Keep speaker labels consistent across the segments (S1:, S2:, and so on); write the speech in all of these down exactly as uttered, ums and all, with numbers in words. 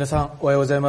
S1: 皆さんおはようございます。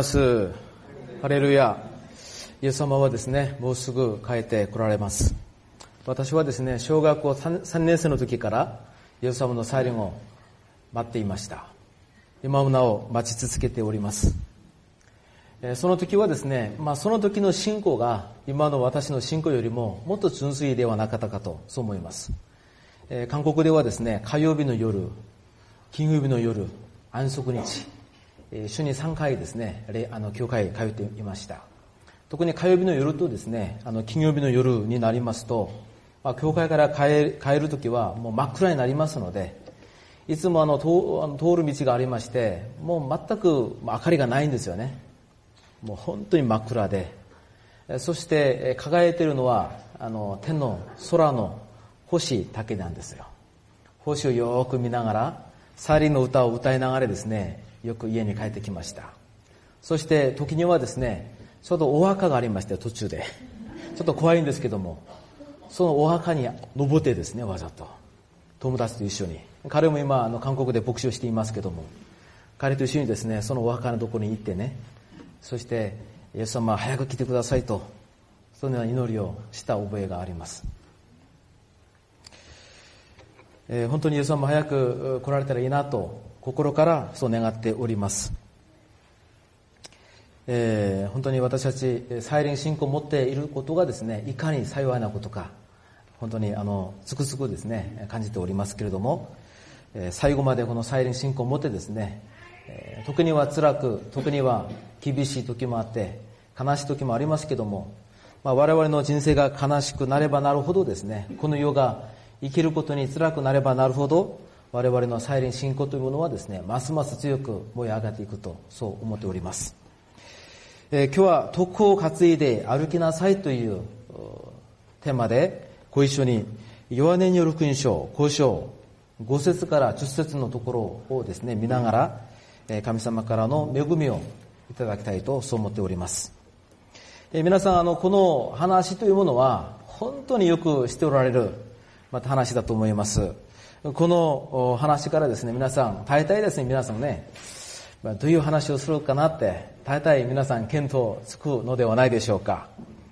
S1: ハレルヤ。イエス様はですね、もうすぐ帰って来られます。私はですね、小学校さんねん生の時からイエス様の再臨を待っていました。今もなお待ち続けております。その時はですね、まあ、その時の信仰が今の私の信仰よりももっと純粋ではなかったかとそう思います。えー、韓国ではですね、火曜日の夜、金曜日の夜、安息日、えー、週にさんかいですね、あの教会へ通っていました。特に火曜日の夜とですね、あの金曜日の夜になりますと、まあ、教会から帰る、帰る時はもう真っ暗になりますので、いつもあの通る道がありまして、もう全く明かりがないんですよね。もう本当に真っ暗で、そして輝いているのはあの天の空の星だけなんですよ。星をよく見ながら再臨の歌を歌いながらですね、よく家に帰ってきました。そして時にはですね、ちょうどお墓がありまして途中でちょっと怖いんですけども、そのお墓に登ってですね、わざと友達と一緒に、彼も今あの韓国で牧師をしていますけども、彼と一緒にですね、そのお墓のところに行ってね、そしてイエス様早く来てくださいと、そのような祈りをした覚えがあります。えー、本当にイエス様早く来られたらいいなと心からそう願っております。えー、本当に私たち再臨信仰を持っていることがですね、いかに幸いなことか、本当にあのつくづくですね感じておりますけれども、えー、最後までこの再臨信仰を持ってですね、えー、時には辛く、時には厳しい時もあって悲しい時もありますけども、まあ、我々の人生が悲しくなればなるほどですね、この世が生きることに辛くなればなるほど、我々の再臨信仰というものはですね、ますます強く燃え上がっていくとそう思っております。えー、今日は徳を担いで歩きなさいというテーマでご一緒にヨハネによる福音書ご章ご節からじゅっ節のところをですね見ながら、神様からの恵みをいただきたいとそう思っております。えー、皆さんあのこの話というものは本当によくしておられるまた話だと思います。この話からですね、皆さん大体ですね皆さんね、どういう話をするかなって大体皆さん見当つくのではないでしょうか。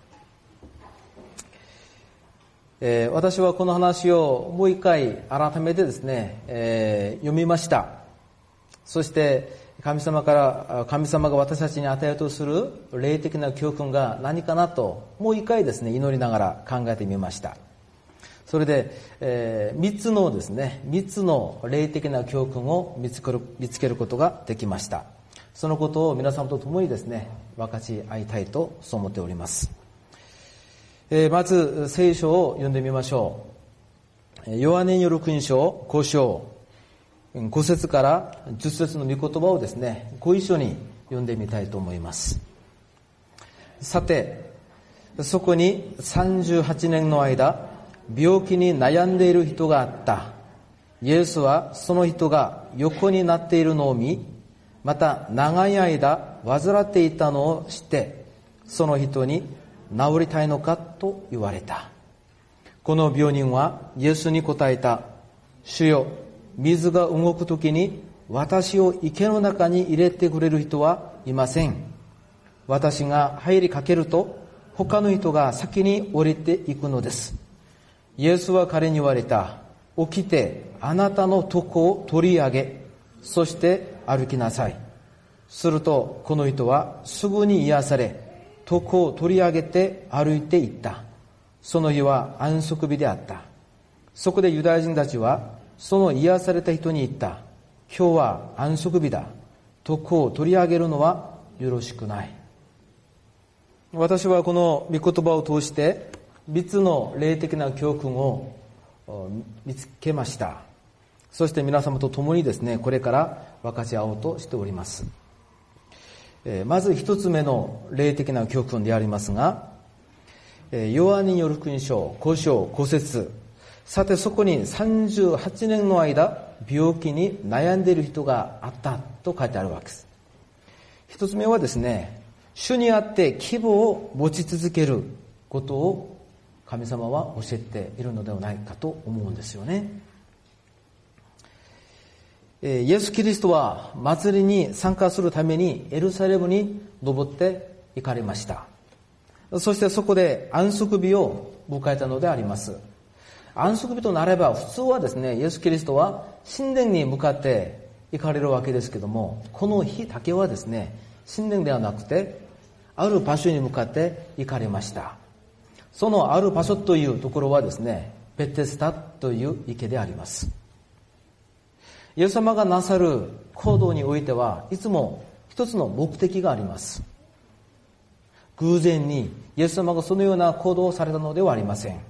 S1: えー、私はこの話をもう一回改めてですね、えー、読みました。そして神様から神様が私たちに与えようとする霊的な教訓が何かなともう一回ですね祈りながら考えてみました。それで、えー、三つのですね三つの霊的な教訓を見つける見つけることができました。そのことを皆様と共にですね分かち合いたいとそう思っております。えー、まず聖書を読んでみましょう。ヨハネによる福音書ご章ご節からじゅっ節の御言葉をですねご一緒に読んでみたいと思います。さて、そこにさんじゅうはちねんの間病気に悩んでいる人があった。イエスはその人が横になっているのを見、また長い間患っていたのを知って、その人に治りたいのかと言われた。この病人はイエスに答えた。主よ、水が動くときに私を池の中に入れてくれる人はいません。私が入りかけると他の人が先に降りていくのです。イエスは彼に言われた。起きてあなたの床を取り上げ、そして歩きなさい。するとこの人はすぐに癒され、床を取り上げて歩いていった。その日は安息日であった。そこでユダヤ人たちはその癒された人に言った。今日は安息日だ。床を取り上げるのはよろしくない。私はこの御言葉を通して三つの霊的な教訓を見つけました。そして皆様と共にですね、これから分かち合おうとしております。まず一つ目の霊的な教訓でありますが、ヨハネによる福音書ご章ご節。さてそこにさんじゅうはちねんの間病気に悩んでいる人があったと書いてあるわけです。一つ目はですね、主にあって希望を持ち続けることを神様は教えているのではないかと思うんですよね。 イエス・キリストは祭りに参加するためにエルサレムに登って行かれました。そしてそこで安息日を迎えたのであります。安息日となれば普通はですね、イエス・キリストは神殿に向かって行かれるわけですけども、この日だけはですね、神殿ではなくてある場所に向かって行かれました。そのある場所というところはですね、ベテスダという池であります。イエス様がなさる行動においてはいつも一つの目的があります。偶然にイエス様がそのような行動をされたのではありません。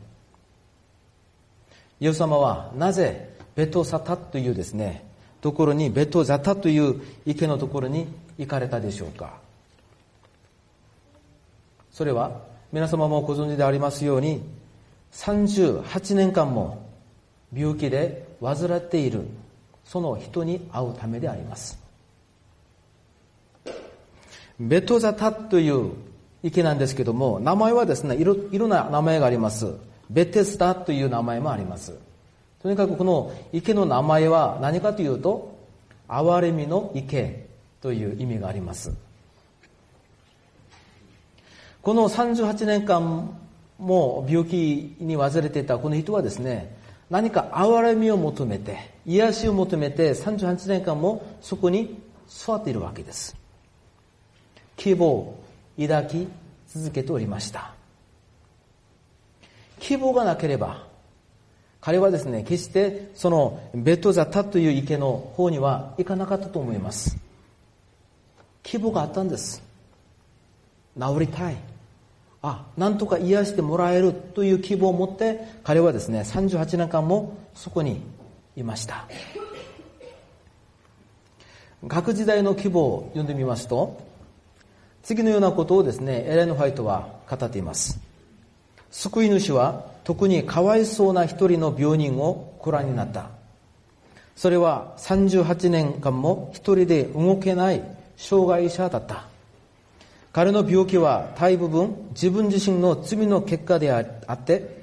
S1: イエス様はなぜベトサタというですね、ところに、ベトザタという池のところに行かれたでしょうか。それは皆様もご存知でありますように、さんじゅうはちねんかんも病気で患っているその人に会うためであります。ベトザタという池なんですけども、名前はですね、いろ、いろんな名前があります。ベテスダという名前もあります。とにかくこの池の名前は何かというと、憐れみの池という意味があります。このさんじゅうはちねんかんも病気に患れていたこの人はですね、何か憐れみを求めて、癒しを求めてさんじゅうはちねんかんもそこに座っているわけです。希望を抱き続けておりました。希望がなければ、彼はですね、決してそのベトザタという池の方には行かなかったと思います。希望があったんです。治りたい。あ、なんとか癒してもらえるという希望を持って、彼はですね、さんじゅうはちねんかんもそこにいました。学時代の希望を読んでみますと、次のようなことをですね、エレン・ホワイトは語っています。救い主は特にかわいそうな一人の病人をご覧になった。それはさんじゅうはちねんかんも一人で動けない障害者だった。彼の病気は大部分自分自身の罪の結果であって、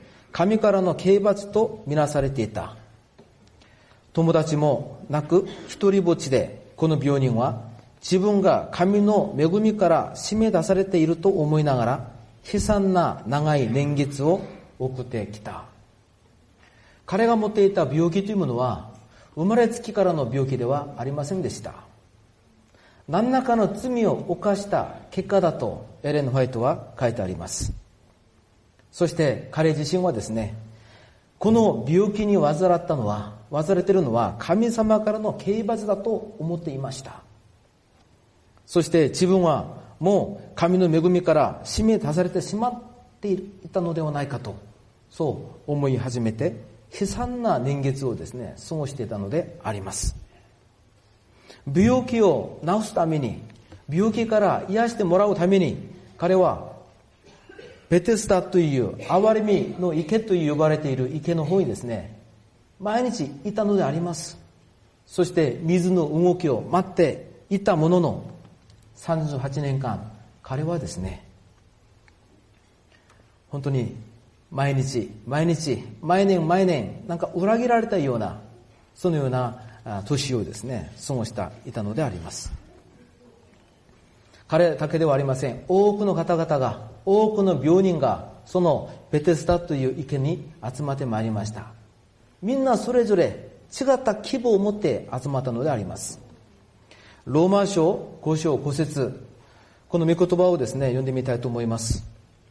S1: 神からの刑罰とみなされていた。友達もなく一人ぼっちで、この病人は自分が神の恵みから締め出されていると思いながら、悲惨な長い年月を送ってきた。彼が持っていた病気というものは、生まれつきからの病気ではありませんでした。何らかの罪を犯した結果だとエレン・ホワイトは書いてあります。そして彼自身はですね、この病気に患ったのは、患れているのは神様からの刑罰だと思っていました。そして自分はもう神の恵みから締め出されてしまっていたのではないかと、そう思い始めて、悲惨な年月をですね、過ごしていたのであります。病気を治すために、病気から癒してもらうために、彼はベテスダという憐れみの池と呼ばれている池の方にですね、毎日いたのであります。そして水の動きを待っていたものの、さんじゅうはちねんかん、彼はですね、本当に毎日毎日毎年毎年なんか裏切られたような、そのような年をですね、過ごしていたのであります。彼だけではありません。多くの方々が、多くの病人がそのベテスダという池に集まってまいりました。みんなそれぞれ違った希望を持って集まったのであります。ローマ書ご章ご節、この御言葉をですね、読んでみたいと思います。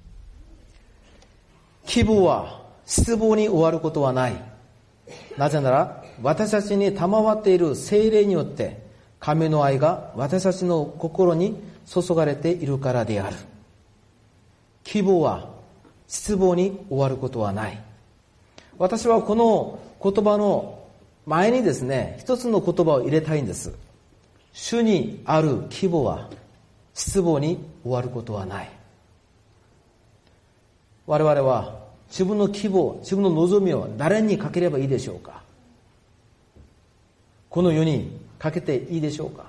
S1: 希望は失望に終わることはない。なぜなら私たちに賜っている聖霊によって神の愛が私たちの心に注がれているからである。希望は失望に終わることはない。私はこの言葉の前にですね、一つの言葉を入れたいんです。主にある希望は失望に終わることはない。我々は自分の希望、自分の望みを誰にかければいいでしょうか。この世にかけていいでしょうか。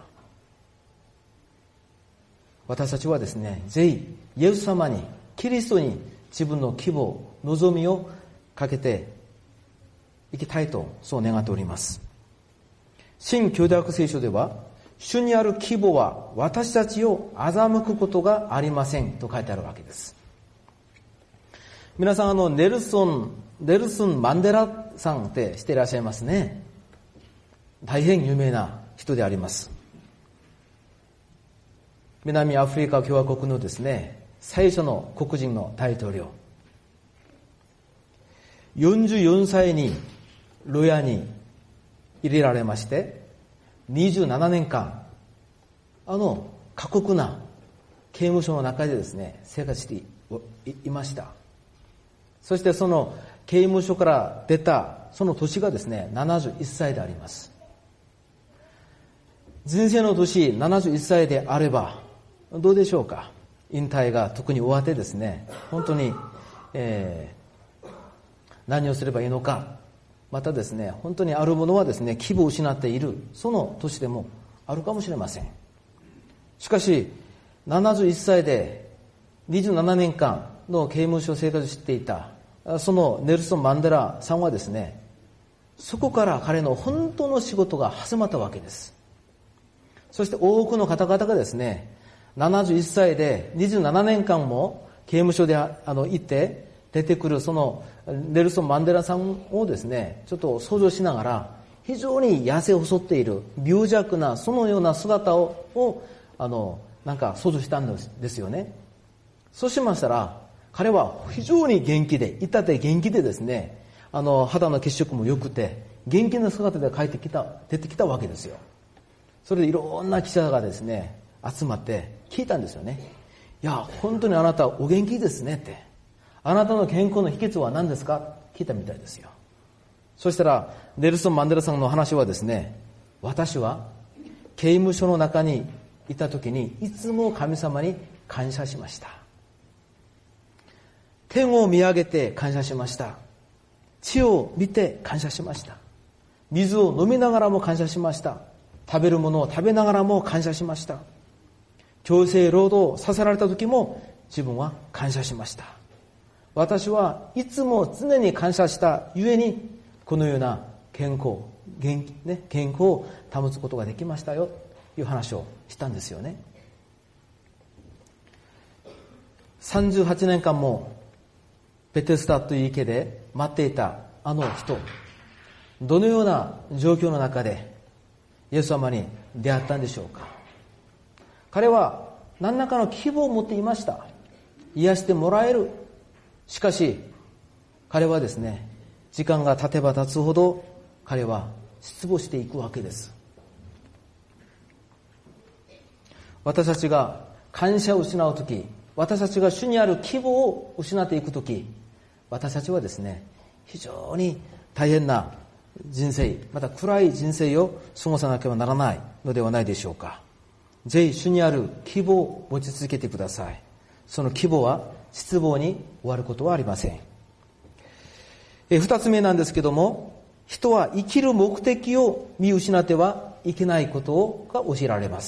S1: 私たちはですね、ぜひイエス様に、キリストに自分の希望、望みをかけていきたいと、そう願っております。 新教約聖書では、主にある希望は私たちを欺くことがありませんと書いてあるわけです。皆さん、あの、ネルソン、ネルソン・マンデラさんって知っていらっしゃいますね。大変有名な人であります。南アフリカ共和国のですね、最初の黒人の大統領。よんじゅうよんさいに牢屋に入れられまして、にじゅうななねんかん、あの過酷な刑務所の中でですね、生活していました。そしてその刑務所から出たその年がですね、ななじゅういっさいであります。人生の年ななじゅういっさいであればどうでしょうか。引退が特に終わってですね、本当に、えー、何をすればいいのか、またですね、本当にあるものはですね、希望を失っている、その年でもあるかもしれません。しかし、ななじゅういっさいでにじゅうななねんかんの刑務所生活をしていた、そのネルソン・マンデラさんはですね、そこから彼の本当の仕事が始まったわけです。そして多くの方々がですね、ななじゅういっさいでにじゅうななねんかんも刑務所であの行って出てくるそのネルソン・マンデラさんをですね、ちょっと想像しながら、非常に痩せ細っている病弱なそのような姿ををあのなんか想像したんですよね。そうしましたら、彼は非常に元気で、いたて元気でですね、あの肌の血色も良くて元気な姿で帰ってきた出てきたわけですよ。それでいろんな記者がですね集まって聞いたんですよね。いや、本当にあなたお元気ですねって。あなたの健康の秘訣は何ですか聞いたみたいですよ。そしたらネルソン・マンデラさんの話はですね、私は刑務所の中にいた時にいつも神様に感謝しました。天を見上げて感謝しました。地を見て感謝しました。水を飲みながらも感謝しました。食べるものを食べながらも感謝しました。強制労働させられた時も自分は感謝しました。私はいつも常に感謝したゆえに、このような健康、元気、ね、健康を保つことができましたよという話をしたんですよね。さんじゅうはちねんかんもベテスダという池で待っていたあの人、どのような状況の中でイエス様に出会ったんでしょうか。彼は何らかの希望を持っていました。癒してもらえる。しかし彼はですね、時間が経てば経つほど彼は失望していくわけです。私たちが感謝を失うとき、私たちが主にある希望を失っていくとき、私たちはですね、非常に大変な人生、また暗い人生を過ごさなければならないのではないでしょうか。ぜひ主にある希望を持ち続けてください。その希望は失望に終わることはありません。え二つ目なんですけども、人は生きる目的を見失ってはいけないことが教えられます。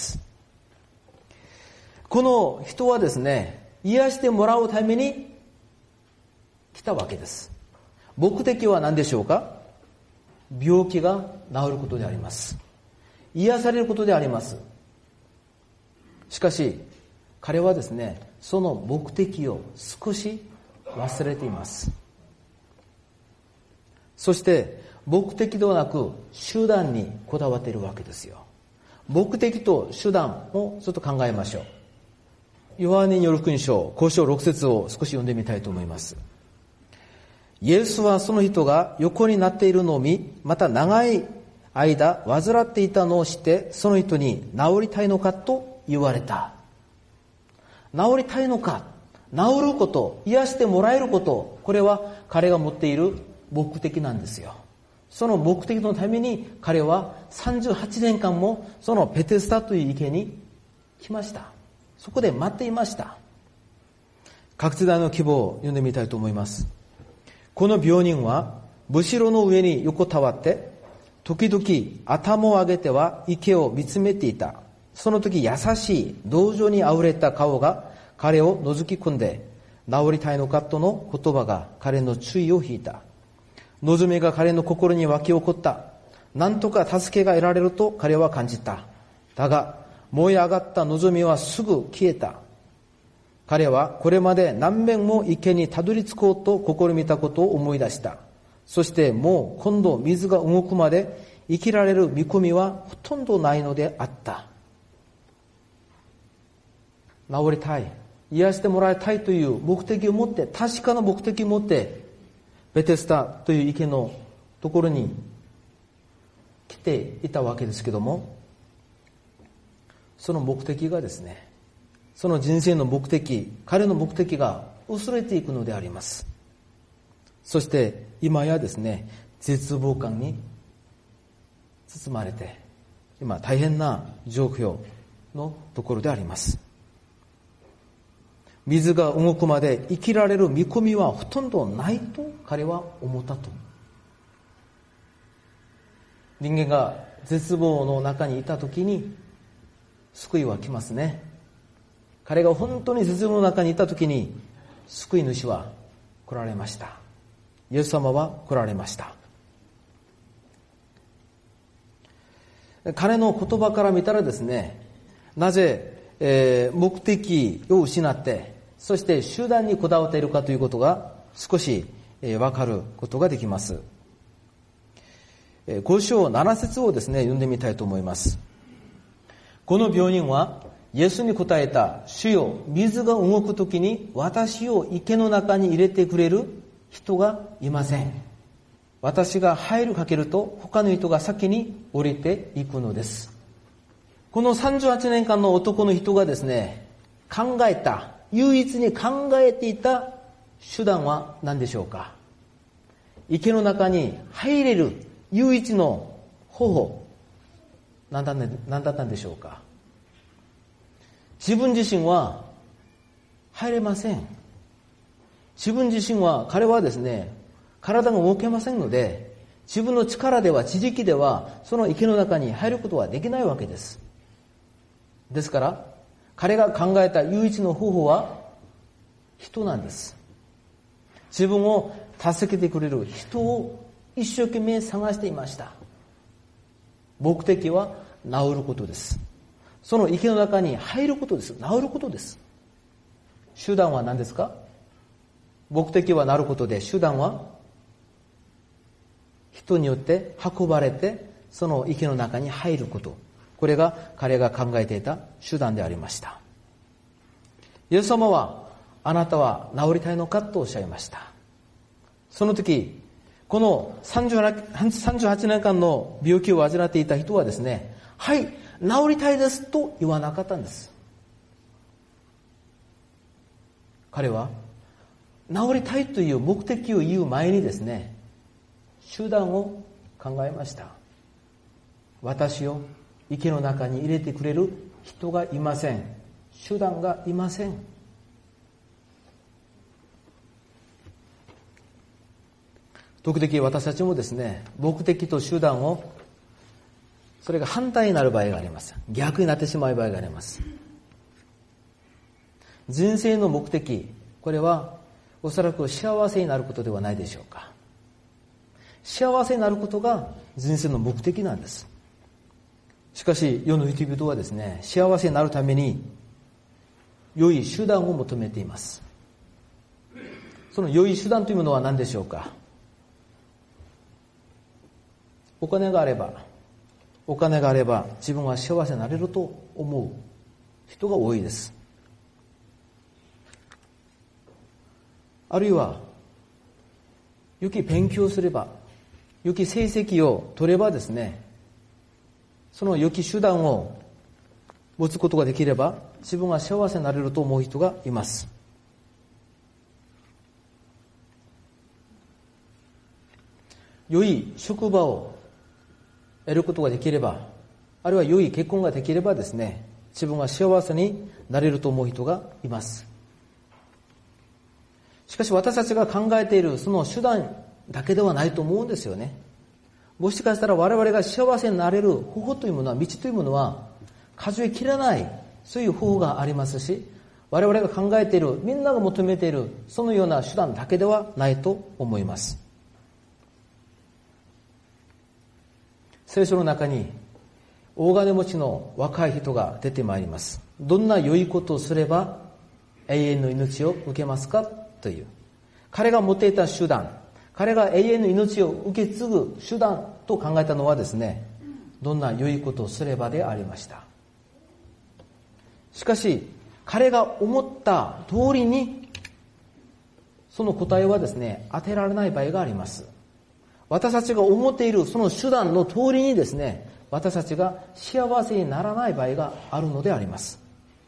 S1: この人はですね、癒してもらうために来たわけです。目的は何でしょうか。病気が治ることであります。癒されることであります。しかし彼はですね、その目的を少し忘れています。そして目的ではなく手段にこだわっているわけですよ。目的と手段をちょっと考えましょう。ヨハネによる福音書ご章ろく節を少し読んでみたいと思います。イエスはその人が横になっているのを見、また長い間患っていたのを知って、その人に治りたいのかと言われた。治りたいのか、治ること、癒してもらえること、これは彼が持っている目的なんですよ。その目的のために彼はさんじゅうはちねんかんもそのベテスダという池に来ました。そこで待っていました。各世代の希望を読んでみたいと思います。この病人はむしろの上に横たわって、時々頭を上げては池を見つめていた。その時優しい同情にあふれた顔が彼を覗き込んで、治りたいのかとの言葉が彼の注意を引いた。望みが彼の心に湧き起こった。 なんとか助けが得られると彼は感じた。だが、燃え上がった望みはすぐ消えた。彼はこれまで何遍も池にたどり着こうと試みたことを思い出した。そしてもう今度水が動くまで生きられる見込みはほとんどないのであった。治りたい、癒してもらいたいという目的を持って、確かな目的を持って、ベテスダという池のところに来ていたわけですけども、その目的がですね、その人生の目的、彼の目的が薄れていくのであります。そして今やですね、絶望感に包まれて、今大変な状況のところであります。水が動くまで生きられる見込みはほとんどないと彼は思ったと。人間が絶望の中にいたときに救いは来ますね。彼が本当に絶望の中にいたときに救い主は来られました。イエス様は来られました。彼の言葉から見たらですね、なぜ、えー、目的を失って、そして手段にこだわっているかということが少し、えー、分かることができます。えー、ご章なな節をですね、読んでみたいと思います。この病人はイエスに答えた。主よ、水が動くときに私を池の中に入れてくれる人がいません。私が入るかけると他の人が先に降りていくのです。このさんじゅうはちねんかんの男の人がですね、考えた、唯一に考えていた手段は何でしょうか。池の中に入れる唯一の方法、何だったんでしょうか。自分自身は入れません。自分自身は、彼はですね、体が動けませんので、自分の力では、知識では、その池の中に入ることはできないわけです。ですから、彼が考えた唯一の方法は、人なんです。自分を助けてくれる人を一生懸命探していました。目的は治ることです。その池の中に入ることです。治ることです。手段は何ですか？目的はなることで、手段は人によって運ばれてその池の中に入ること。これが彼が考えていた手段でありました。イエス様は、あなたは治りたいのかとおっしゃいました。その時、このさんじゅうはちねんかんの病気を患っていた人はですね、はい、治りたいですと言わなかったんです。彼は治りたいという目的を言う前にですね、手段を考えました。私を池の中に入れてくれる人がいません。手段がいません。時々私たちもですね、目的と手段を、それが反対になる場合があります。逆になってしまう場合があります。人生の目的、これはおそらく幸せになることではないでしょうか。幸せになることが人生の目的なんです。しかし世の人々はですね、幸せになるために良い手段を求めています。その良い手段というものは何でしょうか。お金があれば、お金があれば自分は幸せになれると思う人が多いです。あるいは、良き勉強すれば、良き成績を取ればですね、その良き手段を持つことができれば、自分は幸せになれると思う人がいます。良い職場を得ることができれば、あるいは良い結婚ができればですね、自分は幸せになれると思う人がいます。しかし私たちが考えているその手段だけではないと思うんですよね。もしかしたら我々が幸せになれる方法というものは、道というものは数えきれない、そういう方法がありますし、我々が考えている、みんなが求めているそのような手段だけではないと思います。 聖書の中に大金持ちの若い人が出てまいります。どんな良いことをすれば永遠の命を受けますかという。彼が持っていた手段、彼が永遠の命を受け継ぐ手段と考えたのはですね、どんな良いことをすればでありました。しかし、彼が思った通りに、その答えはですね、当てられない場合があります。私たちが思っているその手段の通りにですね、私たちが幸せにならない場合があるのであります。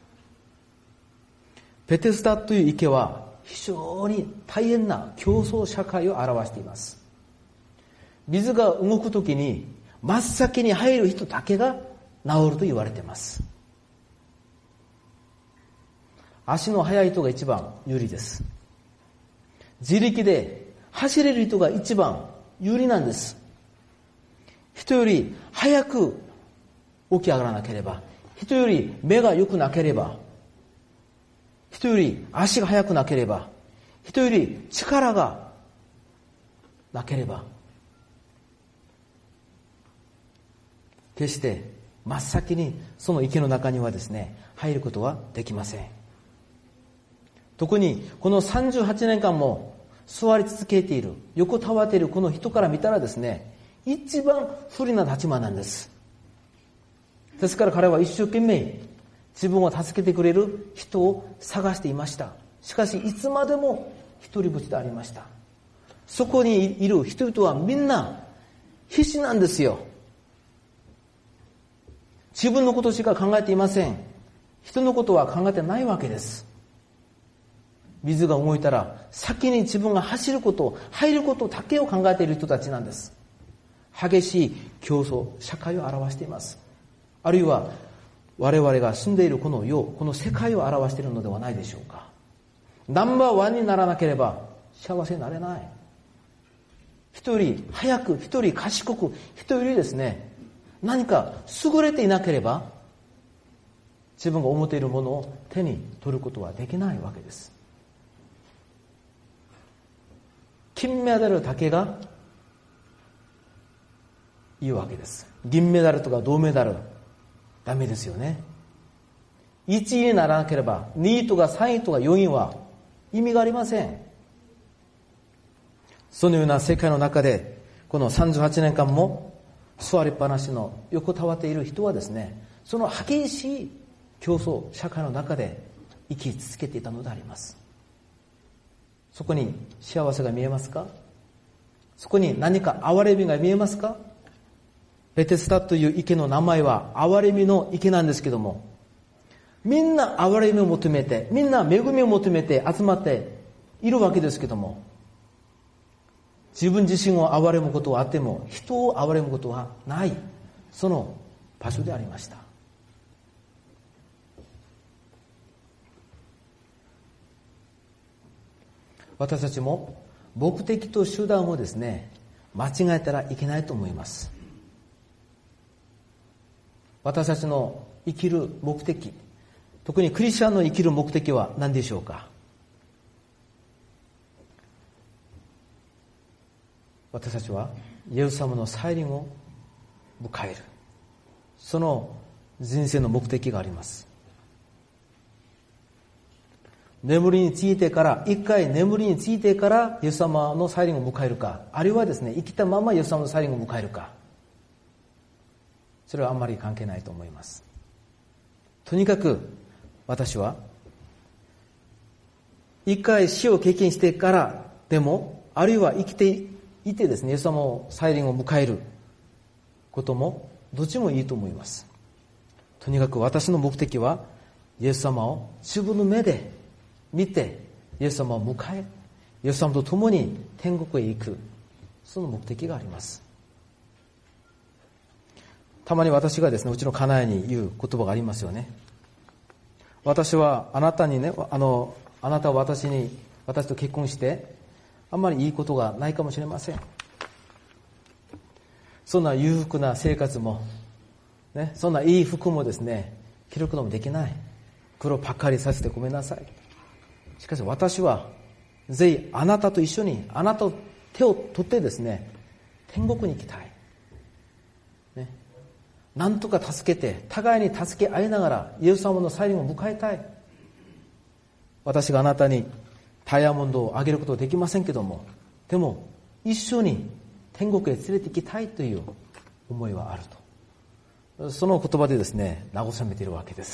S1: ベテスダという池は非常に大変な競争社会を表しています。水が動くときに真っ先に入る人だけが治ると言われています。足の速い人が一番有利です。自力で走れる人が一番有利なんです。人より早く起き上がらなければ、人より目が良くなければ、人より足が速くなければ、人より力がなければ、決して真っ先にその池の中にはですね、入ることはできません。特にこのさんじゅうはちねんかんも座り続けている、横たわっているこの人から見たらですね、一番不利な立場なんです。ですから彼は一生懸命自分を助けてくれる人を探していました。しかしいつまでも一人ぼっちでありました。そこにいる人々はみんな必死なんですよ。自分のことしか考えていません。人のことは考えてないわけです。水が動いたら先に自分が走ること、入ることだけを考えている人たちなんです。激しい競争社会を表しています。あるいは我々が住んでいるこの世、この世界を表しているのではないでしょうか。ナンバーワンにならなければ幸せになれない。人より早く、人より賢く、人よりですね、何か優れていなければ自分が思っているものを手に取ることはできないわけです。金メダルだけがいいわけです。銀メダルとか銅メダルダメですよね。いちいにならなければにいとかさんいとかよんいは意味がありません。そのような世界の中でこのさんじゅうはちねんかんも座りっぱなしの横たわっている人はですね、その激しい競争社会の中で生き続けていたのであります。そこに幸せが見えますか？そこに何か憐れみが見えますか？ベテスダという池の名前は憐れみの池なんですけども、みんな憐れみを求めて、みんな恵みを求めて集まっているわけですけども、自分自身を憐れむことはあっても人を憐れむことはない、その場所でありました。私たちも目的と手段をですね、間違えたらいけないと思います。私たちの生きる目的、特にクリスチャンの生きる目的は何でしょうか？私たちはイエス様の再臨を迎える、その人生の目的があります。眠りについてから、一回眠りについてからイエス様の再臨を迎えるか、あるいはですね、生きたままイエス様の再臨を迎えるか、それはあんまり関係ないと思います。とにかく私は一回死を経験してからでも、あるいは生きていてですね、イエス様の再臨を迎えることもどっちもいいと思います。とにかく私の目的はイエス様を自分の目で見て、イエス様を迎え、イエス様と共に天国へ行く、その目的があります。たまに私がですね、うちの家内に言う言葉がありますよね。私はあなたにね、あの、あなたは私に、私と結婚して、あんまりいいことがないかもしれません。そんな裕福な生活も、ね、そんないい服もですね、着ることもできない。黒ばっかりさせてごめんなさい。しかし私は、ぜひあなたと一緒に、あなたと手を取ってですね、天国に行きたい。 ね、なんとか助けて、互いに助け合いながらイエス様の再臨を迎えたい。私があなたにダイヤモンドをあげることはできませんけども、でも一緒に天国へ連れて行きたいという思いはあると。その言葉でですね、慰めているわけです。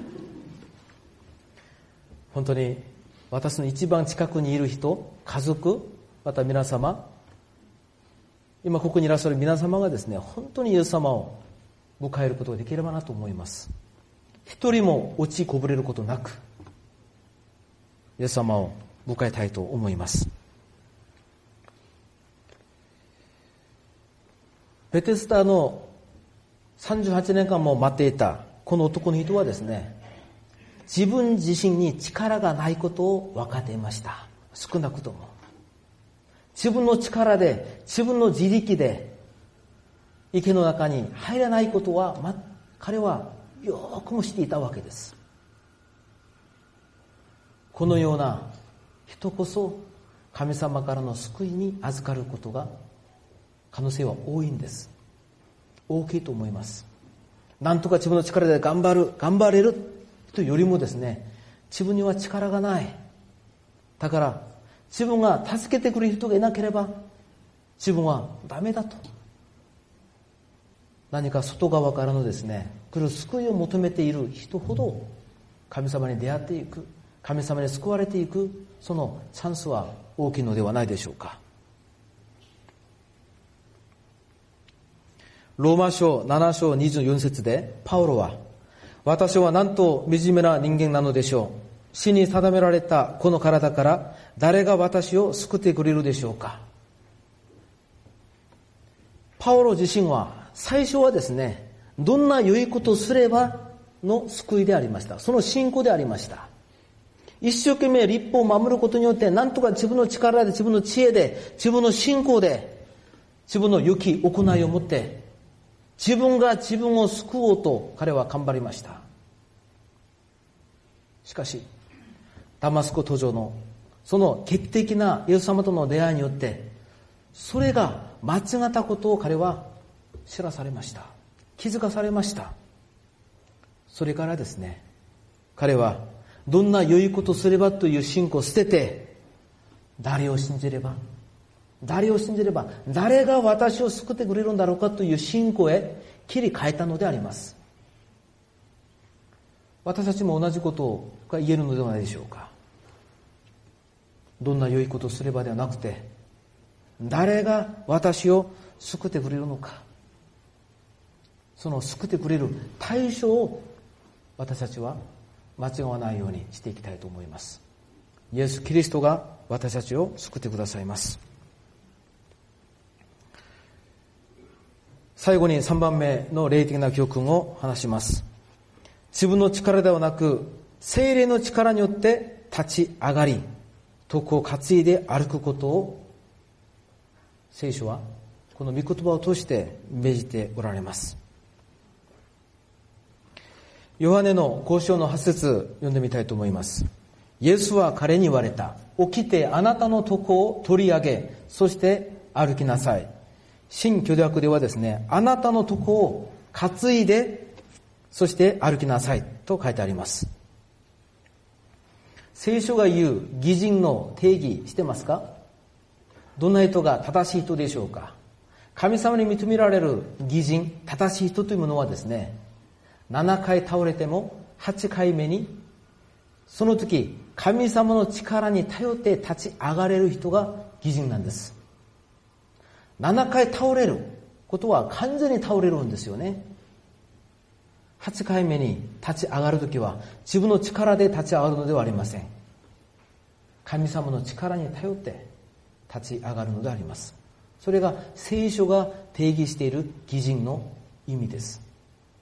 S1: 本当に私の一番近くにいる人、家族、また皆様、今ここにいらっしゃる皆様がですね、本当にイエス様を迎えることができればなと思います。一人も落ちこぼれることなく、イエス様を迎えたいと思います。ベテスダのさんじゅうはちねんかんも待っていたこの男の人はですね、自分自身に力がないことを分かっていました。少なくとも自分の力で、自分の自力で池の中に入らないことは、ま、彼はよくも知っていたわけです。このような人こそ神様からの救いに預かることが可能性は多いんです。大きいと思います。なんとか自分の力で頑張る、頑張れるというよりもですね、自分には力がない。だから自分が助けてくれる人がいなければ自分はダメだと。何か外側からのですね、来る救いを求めている人ほど神様に出会っていく、神様に救われていく、そのチャンスは大きいのではないでしょうか。ローマ書ななしょうにじゅうよんせつでパウロは、私はなんと惨めな人間なのでしょう。死に定められたこの体から誰が私を救ってくれるでしょうか。パウロ自身は最初はですね、どんな良いことをすればの救いでありました。その信仰でありました。一生懸命律法を守ることによって、なんとか自分の力で、自分の知恵で、自分の信仰で、自分の良き行いを持って、自分が自分を救おうと彼は頑張りました。しかし、ダマスコ途上のその劇的なイエス様との出会いによって、それが間違ったことを彼は知らされました。気づかされました。それからですね、彼はどんな良いことをすればという信仰を捨てて、誰を信じれば、誰を信じれば、誰が私を救ってくれるんだろうかという信仰へ切り替えたのであります。私たちも同じことが言えるのではないでしょうか。どんな良いことをすればではなくて、誰が私を救ってくれるのか。その救ってくれる対象を私たちは間違わないようにしていきたいと思います。イエス・キリストが私たちを救ってくださいます。最後にさんばんめの霊的な教訓を話します。自分の力ではなく、聖霊の力によって立ち上がり、徳を担いで歩くことを、聖書はこの御言葉を通して命じておられます。ヨハネのご章のはち節読んでみたいと思います。イエスは彼に言われた。起きてあなたの徳を取り上げ、そして歩きなさい。新旧約ではですね、あなたの徳を担いで、そして歩きなさいと書いてあります。聖書が言う義人の定義してますか？どんな人が正しい人でしょうか？神様に認められる義人、正しい人というものはですね、ななかい倒れてもはちかいめに、その時神様の力に頼って立ち上がれる人が義人なんです。ななかい倒れることは完全に倒れるんですよね。はちかいめに立ち上がるときは自分の力で立ち上がるのではありません。神様の力に頼って立ち上がるのであります。それが聖書が定義している義人の意味です。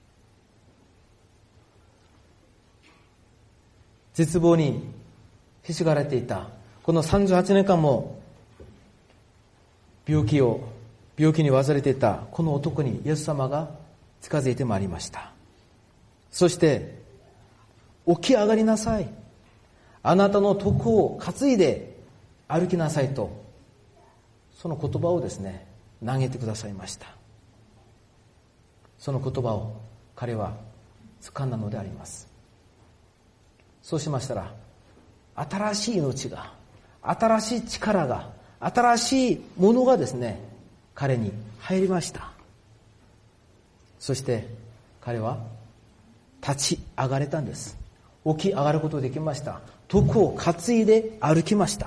S1: 絶望にひしがれていたこのさんじゅうはちねんかんも病気を病気に患れていたこの男にイエス様が近づいてまいりました。そして起き上がりなさい、あなたの徳を担いで歩きなさいと、その言葉をですね投げてくださいました。 その言葉を彼は掴んだのであります。そうしましたら、新しい命が、新しい力が、新しいものがですね、彼に入りました。そして彼は立ち上がれたんです。起き上がることができました。徳を担いで歩きました。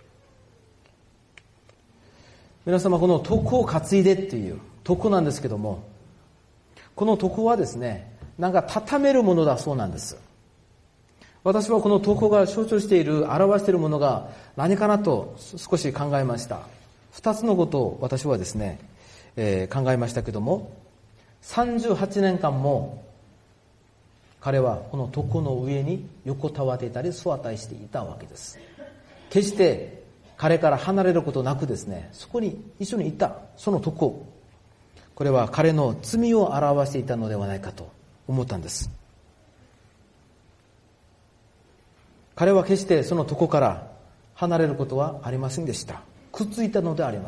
S1: 皆様、この徳を担いでっていう徳なんですけども、この徳はですね、なんか畳めるものだそうなんです。私はこの徳が象徴している、表しているものが何かなと少し考えました。二つのことを私はですね、えー、考えましたけども、さんじゅうはちねんかんも彼はこの徳の上に横たわっていたり座ったりしていたわけです。決して彼から離れることなくですね、そこに一緒にいた、その徳、これは彼の罪を表していたのではないかと思ったんです。彼は決してその徳から離れることはありませんでした。くっついたのであります。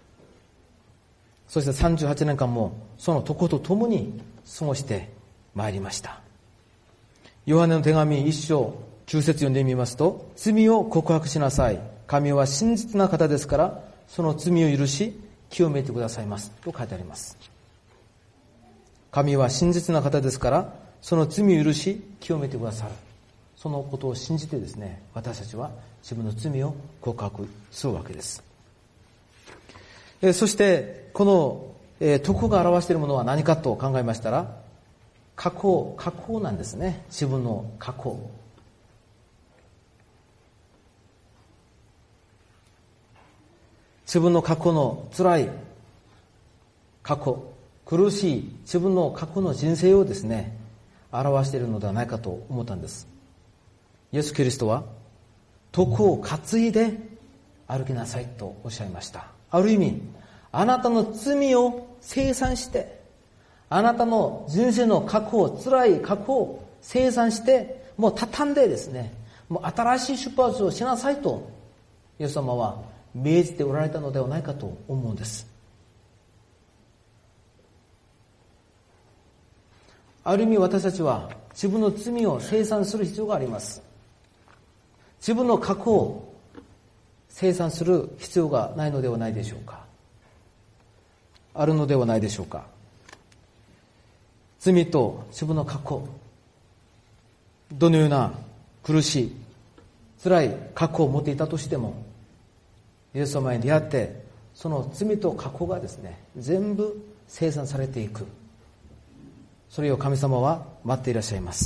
S1: そしてさんじゅうはちねんかんもその徳と共に過ごしてまいりました。ヨハネの手紙一章九節読んでみますと、罪を告白しなさい。神は真実な方ですから、その罪を許し、清めてくださいます。と書いてあります。神は真実な方ですから、その罪を許し、清めてくださる。そのことを信じてですね、私たちは自分の罪を告白するわけです。えそして、この、えー、徳が表しているものは何かと考えましたら、過去、過去なんですね。自分の過去。自分の過去の辛い過去、苦しい自分の過去の人生をですね、表しているのではないかと思ったんです。イエス・キリストは徳を担いで歩きなさいとおっしゃいました。ある意味、あなたの罪を清算して、あなたの人生の過去を、辛い過去を清算して、もう畳んでですね、もう新しい出発をしなさいと、イエス様は命じておられたのではないかと思うんです。ある意味私たちは自分の罪を清算する必要があります。自分の過去を清算する必要がないのではないでしょうか。あるのではないでしょうか。罪と自分の過去、どのような苦しい、辛い過去を持っていたとしても、イエス様に出会って、その罪と過去がですね、全部清算されていく。それを神様は待っていらっしゃいます。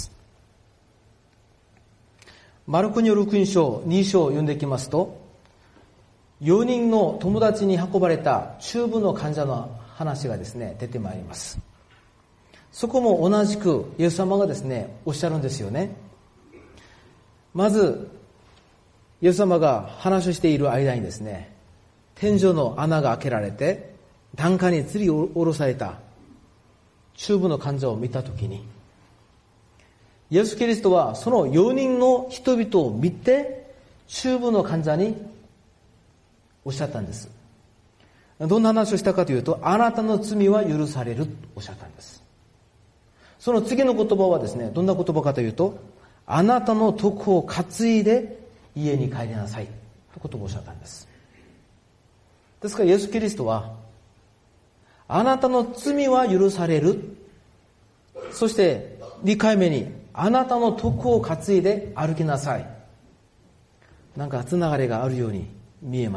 S1: マルコによる福音書に章を読んでいきますと、よにんの友達に運ばれた中部の患者の話がですね、出てまいります。そこも同じくイエス様がですね、おっしゃるんですよね。まず、イエス様が話をしている間にですね、天井の穴が開けられて、檀家に吊り下ろされた中部の患者を見たときに、イエス・キリストはそのよにんの人々を見て、中部の患者におっしゃったんです。どんな話をしたかというと、あなたの罪は許されるとおっしゃったんです。その次の言葉はですね、どんな言葉かというと、あなたの徳を担いで家に帰りなさいと言葉をおっしゃったんです。ですからイエス・キリストは、あなたの罪は許される。そしてにかいめに、あなたの徳を担いで歩きなさい。なんかつながりがあるように見えます。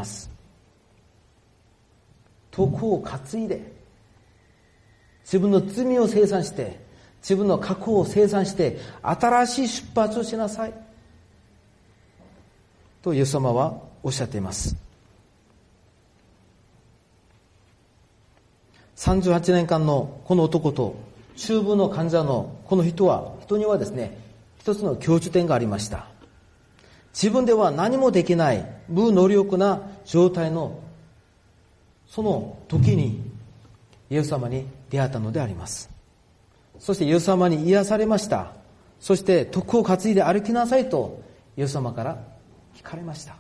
S1: 徳を担いで、自分の罪を清算して、自分の過去を清算して、新しい出発をしなさい。とイエス様はおっしゃっています。さんじゅうはちねんかんのこの男と中部の患者のこの人は、人にはですね、一つの共通点がありました。自分では何もできない無能力な状態のその時にイエス様に出会ったのであります。そしてイエス様に癒されました。そして徳を担いで歩きなさいとイエス様から聞かれました。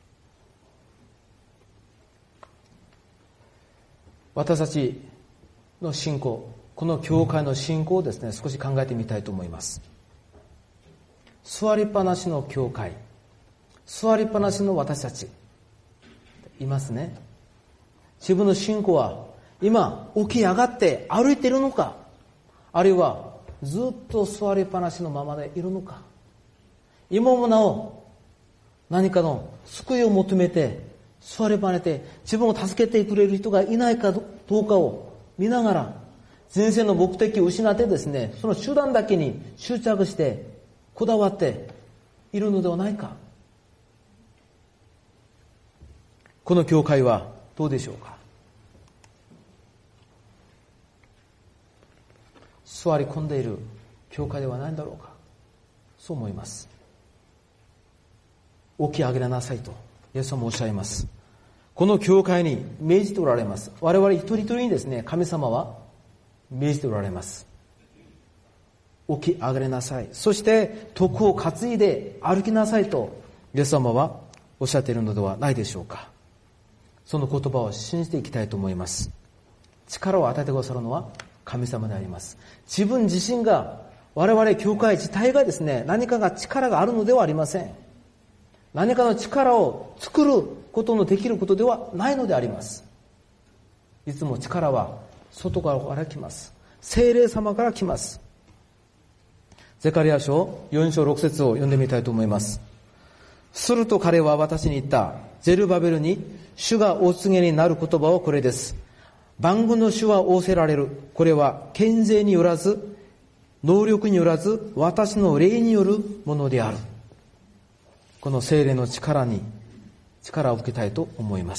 S1: 私たちの信仰、この教会の信仰をですね、少し考えてみたいと思います。座りっぱなしの教会、座りっぱなしの私たちいますね。自分の信仰は今起き上がって歩いているのか、あるいはずっと座りっぱなしのままでいるのか。今もなお何かの救いを求めて座りっぱなしで自分を助けてくれる人がいないかどうかを見ながら、人生の目的を失ってですね、その手段だけに執着してこだわっているのではないか。この教会はどうでしょうか。座り込んでいる教会ではないんだろうか。そう思います。起き上げなさいとイエス様もおっしゃいます。この教会に命じておられます。我々一人一人にですね、神様は命じておられます。起き上がりなさい。そして徳を担いで歩きなさいとイエス様はおっしゃっているのではないでしょうか。その言葉を信じていきたいと思います。力を与えてくださるのは神様であります。自分自身が、我々教会自体がですね、何かが力があるのではありません。何かの力を作ることのできることではないのであります。いつも力は外から来ます。聖霊様から来ます。ゼカリア書よん章ろく節を読んでみたいと思います。すると彼は私に言った。ゼルバベルに主がお告げになる言葉はこれです。万軍の主は仰せられる。これは権勢によらず、能力によらず、私の霊によるものである。この聖霊の力に力を受けたいと思います。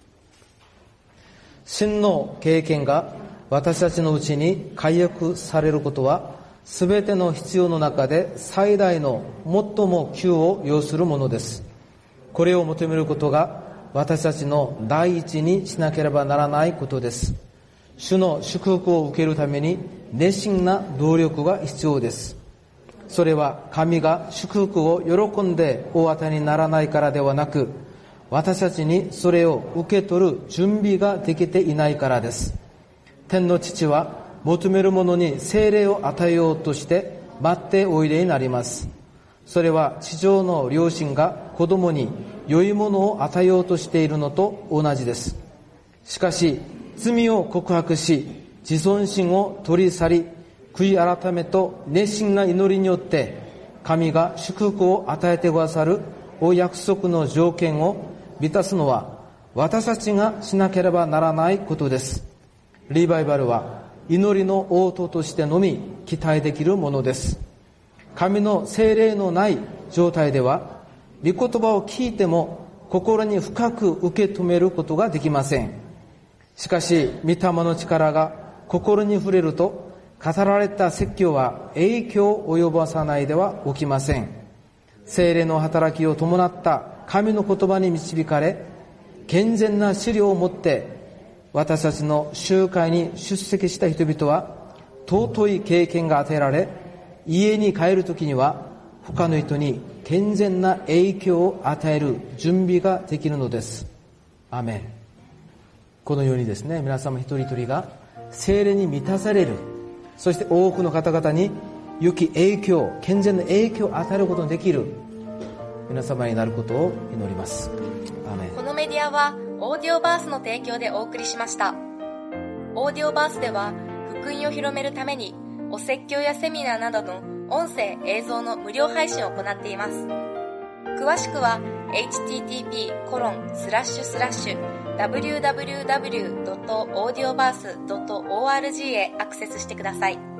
S1: 真の経験が私たちのうちに解約されることは、すべての必要の中で最大の最も急を要するものです。これを求めることが私たちの第一にしなければならないことです。主の祝福を受けるために熱心な努力が必要です。それは神が祝福を喜んでお与えにならないからではなく、私たちにそれを受け取る準備ができていないからです。天の父は求める者に聖霊を与えようとして待っておいでになります。それは地上の両親が子供に良いものを与えようとしているのと同じです。しかし罪を告白し、自尊心を取り去り、悔い改めと熱心な祈りによって神が祝福を与えてくださるお約束の条件を満たすのは私たちがしなければならないことです。リバイバルは祈りの応答としてのみ期待できるものです。神の聖霊のない状態では、御言葉を聞いても心に深く受け止めることができません。しかし、御霊の力が心に触れると、語られた説教は影響を及ぼさないでは起きません。聖霊の働きを伴った神の言葉に導かれ、健全な資料を持って私たちの集会に出席した人々は尊い経験が与えられ、家に帰るときには他の人に健全な影響を与える準備ができるのです。アーメン。このようにですね、皆様一人一人が聖霊に満たされる、そして多くの方々に良き影響、健全な影響を与えることのできる皆様になることを祈ります。アーメン。
S2: このメディアはオーディオバースの提供でお送りしました。オーディオバースでは福音を広めるためにお説教やセミナーなどの音声映像の無料配信を行っています。詳しくは エイチティーティーピーコロンスラッシュスラッシュダブリューダブリューダブリュードットオーディオバースドットオーアールジー へアクセスしてください。